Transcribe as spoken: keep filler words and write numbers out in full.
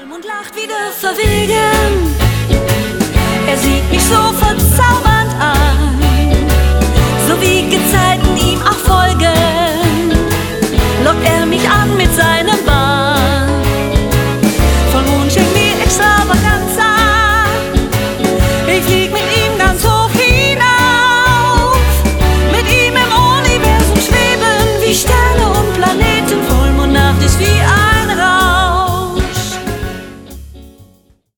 und lacht wieder verwegen. Er sieht mich so ver